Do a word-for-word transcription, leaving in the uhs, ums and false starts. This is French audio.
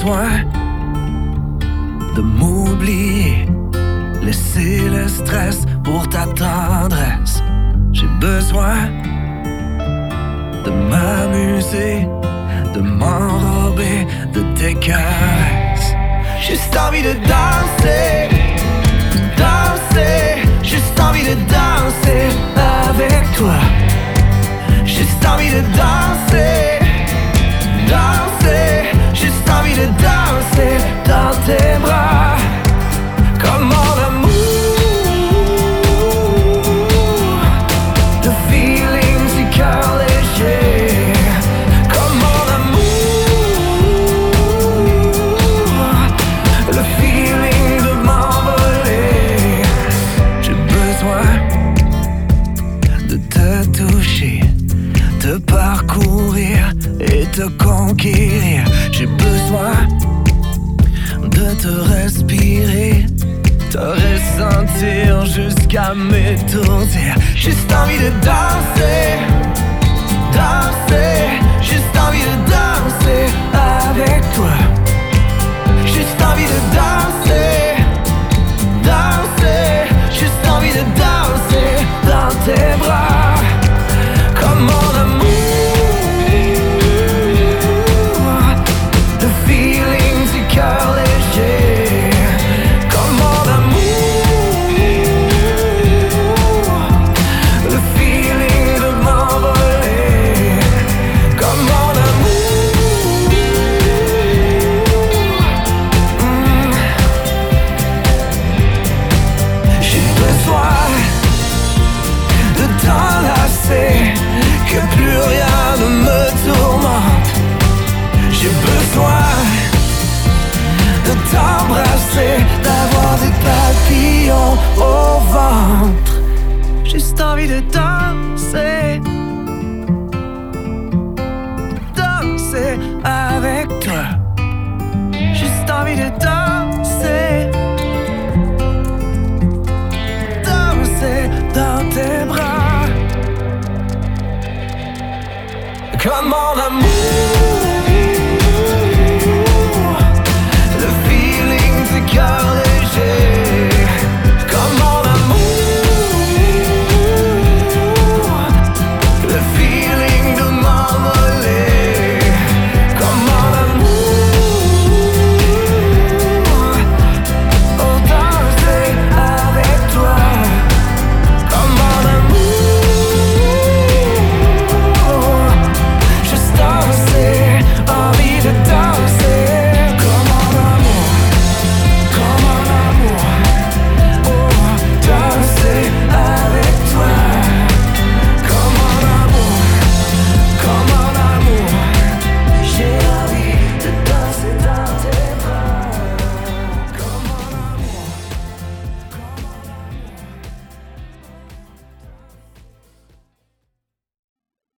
besoin de m'oublier, laisser le stress pour ta tendresse. J'ai besoin de m'amuser, de m'enrober de tes caresses. Juste envie de danser, danser, juste envie de danser avec toi. Juste envie de danser, danser, juste envie de danser dans tes bras. Comme mon amour, le feeling du cœur léger. Comme mon amour, le feeling de m'envoler. J'ai besoin de te toucher, te parcourir et te conquérir. J'ai besoin de te respirer, te ressentir jusqu'à m'étourdir. Juste envie de danser, danser, juste envie de danser avec toi. Juste envie de danser, danser, juste envie de danser dans tes bras. Comme mon amour, le feeling du cœur léger. Comme mon amour, le feeling de m'envoler. Comme mon amour, mm. J'ai besoin de t'enlacer, que plus rien ne me tourmente. J'ai besoin de t'embrasser, d'avoir des papillons au ventre. Juste envie de danser, danser avec toi. Juste envie de danser, danser dans tes bras. Comme mon amour,